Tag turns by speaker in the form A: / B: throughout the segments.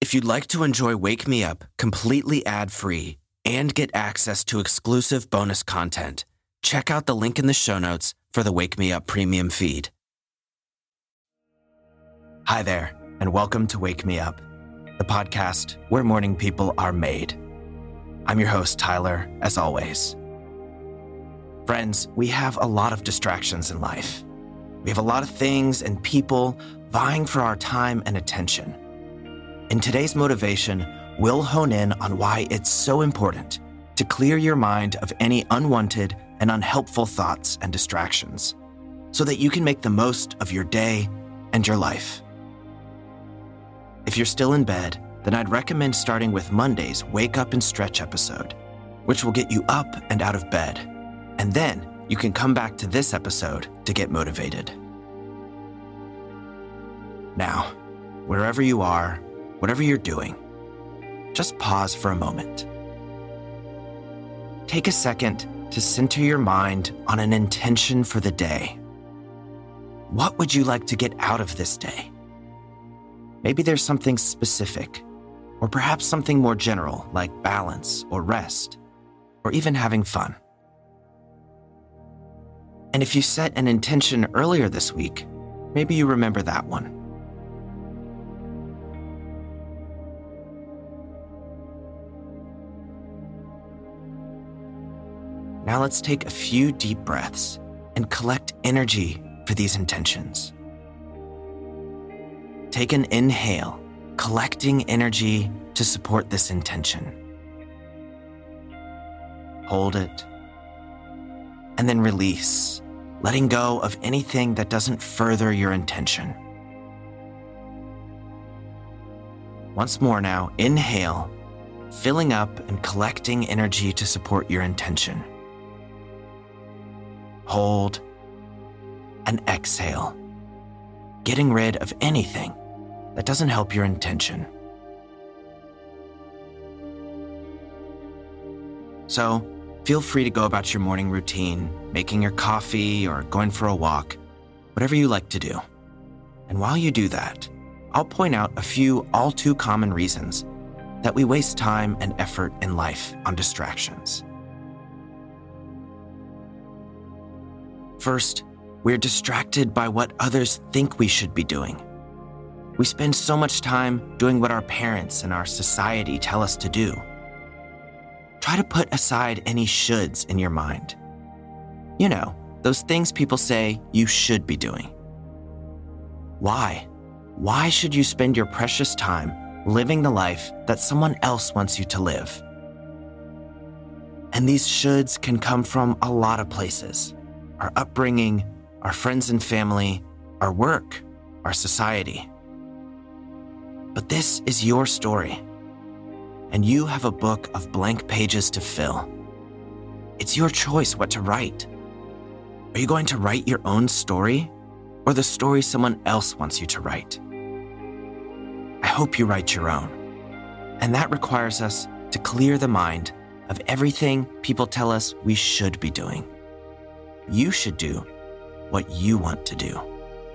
A: If you'd like to enjoy Wake Me Up completely ad-free and get access to exclusive bonus content, check out the link in the show notes for the Wake Me Up premium feed. Hi there, and welcome to Wake Me Up, the podcast where morning people are made. I'm your host, Tyler, as always. Friends, we have a lot of distractions in life. We have a lot of things and people vying for our time and attention. In today's motivation, we'll hone in on why it's so important to clear your mind of any unwanted and unhelpful thoughts and distractions so that you can make the most of your day and your life. If you're still in bed, then I'd recommend starting with Monday's Wake Up and Stretch episode, which will get you up and out of bed. And then you can come back to this episode to get motivated. Now, wherever you are, whatever you're doing, just pause for a moment. Take a second to center your mind on an intention for the day. What would you like to get out of this day? Maybe there's something specific, or perhaps something more general like balance or rest, or even having fun. And if you set an intention earlier this week, maybe you remember that one. Now let's take a few deep breaths and collect energy for these intentions. Take an inhale, collecting energy to support this intention. Hold it, and then release, letting go of anything that doesn't further your intention. Once more now, inhale, filling up and collecting energy to support your intention. Hold, and exhale, getting rid of anything that doesn't help your intention. So, feel free to go about your morning routine, making your coffee or going for a walk, whatever you like to do. And while you do that, I'll point out a few all too common reasons that we waste time and effort in life on distractions. First, we're distracted by what others think we should be doing. We spend so much time doing what our parents and our society tell us to do. Try to put aside any shoulds in your mind. You know, those things people say you should be doing. Why? Why should you spend your precious time living the life that someone else wants you to live? And these shoulds can come from a lot of places. Our upbringing, our friends and family, our work, our society. But this is your story, and you have a book of blank pages to fill. It's your choice what to write. Are you going to write your own story, or the story someone else wants you to write? I hope you write your own, and that requires us to clear the mind of everything people tell us we should be doing. You should do what you want to do.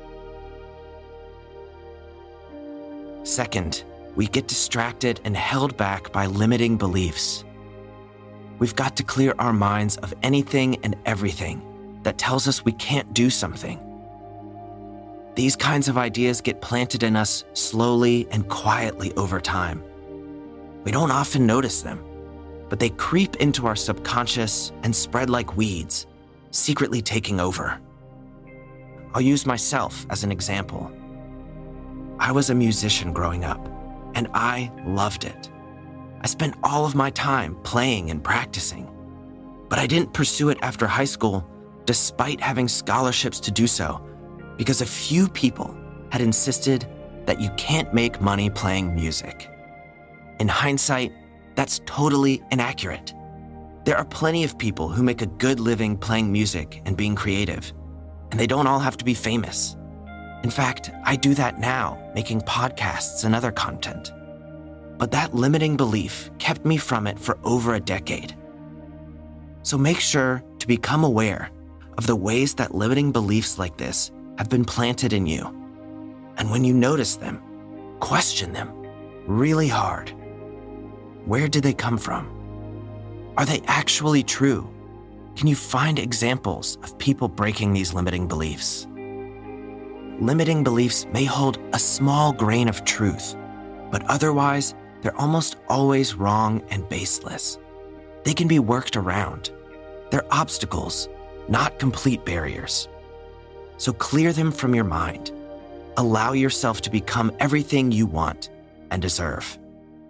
A: Second, we get distracted and held back by limiting beliefs. We've got to clear our minds of anything and everything that tells us we can't do something. These kinds of ideas get planted in us slowly and quietly over time. We don't often notice them, but they creep into our subconscious and spread like weeds, secretly taking over. I'll use myself as an example. I was a musician growing up, and I loved it. I spent all of my time playing and practicing, but I didn't pursue it after high school despite having scholarships to do so because a few people had insisted that you can't make money playing music. In hindsight, that's totally inaccurate. There are plenty of people who make a good living playing music and being creative, and they don't all have to be famous. In fact, I do that now, making podcasts and other content. But that limiting belief kept me from it for over a decade. So make sure to become aware of the ways that limiting beliefs like this have been planted in you. And when you notice them, question them, really hard. Where did they come from? Are they actually true? Can you find examples of people breaking these limiting beliefs? Limiting beliefs may hold a small grain of truth, but otherwise, they're almost always wrong and baseless. They can be worked around. They're obstacles, not complete barriers. So clear them from your mind. Allow yourself to become everything you want and deserve.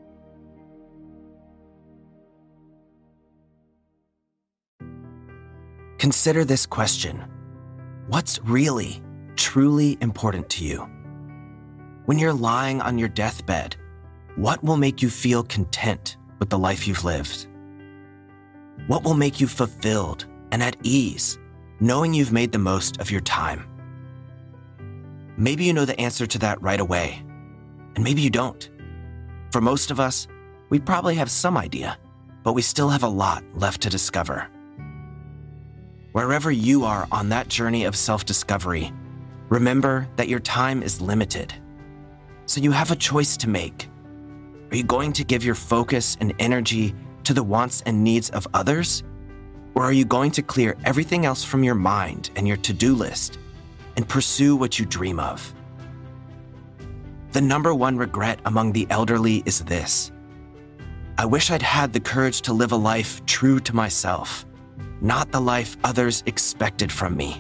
A: Consider this question. What's really, truly important to you? When you're lying on your deathbed, what will make you feel content with the life you've lived? What will make you fulfilled and at ease, knowing you've made the most of your time? Maybe you know the answer to that right away, and maybe you don't. For most of us, we probably have some idea, but we still have a lot left to discover. Wherever you are on that journey of self-discovery, remember that your time is limited. So you have a choice to make. Are you going to give your focus and energy to the wants and needs of others? Or are you going to clear everything else from your mind and your to-do list and pursue what you dream of? The number one regret among the elderly is this: I wish I'd had the courage to live a life true to myself, not the life others expected from me.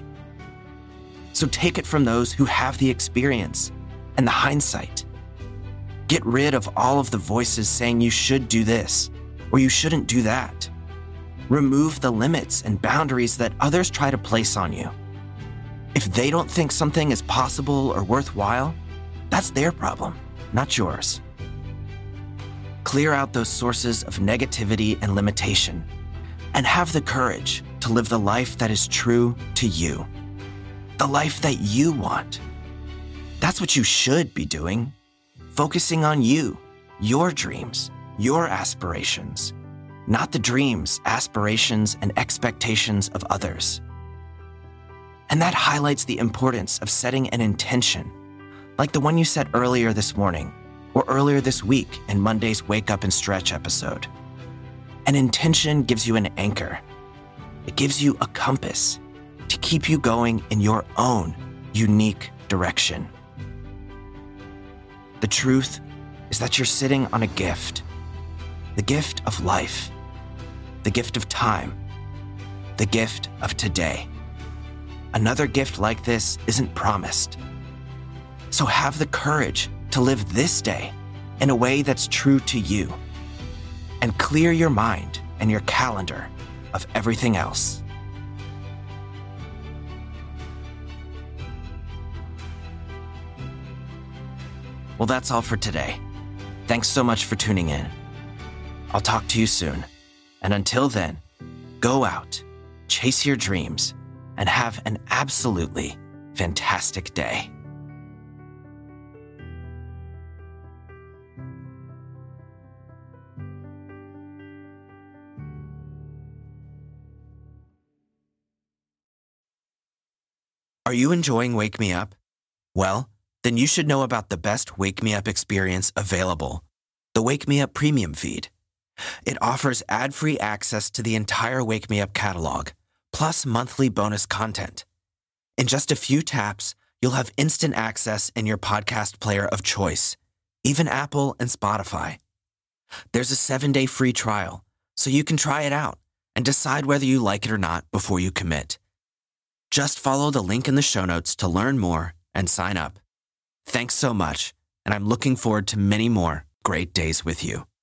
A: So take it from those who have the experience and the hindsight. Get rid of all of the voices saying you should do this or you shouldn't do that. Remove the limits and boundaries that others try to place on you. If they don't think something is possible or worthwhile, that's their problem, not yours. Clear out those sources of negativity and limitation, and have the courage to live the life that is true to you. The life that you want. That's what you should be doing. Focusing on you, your dreams, your aspirations, not the dreams, aspirations, and expectations of others. And that highlights the importance of setting an intention, like the one you set earlier this morning or earlier this week in Monday's Wake Up and Stretch episode. An intention gives you an anchor. It gives you a compass to keep you going in your own unique direction. The truth is that you're sitting on a gift, the gift of life, the gift of time, the gift of today. Another gift like this isn't promised. So have the courage to live this day in a way that's true to you, and clear your mind and your calendar of everything else. Well, that's all for today. Thanks so much for tuning in. I'll talk to you soon. And until then, go out, chase your dreams, and have an absolutely fantastic day. Are you enjoying Wake Me Up? Well, then you should know about the best Wake Me Up experience available, the Wake Me Up Premium feed. It offers ad-free access to the entire Wake Me Up catalog, plus monthly bonus content. In just a few taps, you'll have instant access in your podcast player of choice, even Apple and Spotify. There's a 7-day free trial, so you can try it out and decide whether you like it or not before you commit. Just follow the link in the show notes to learn more and sign up. Thanks so much, and I'm looking forward to many more great days with you.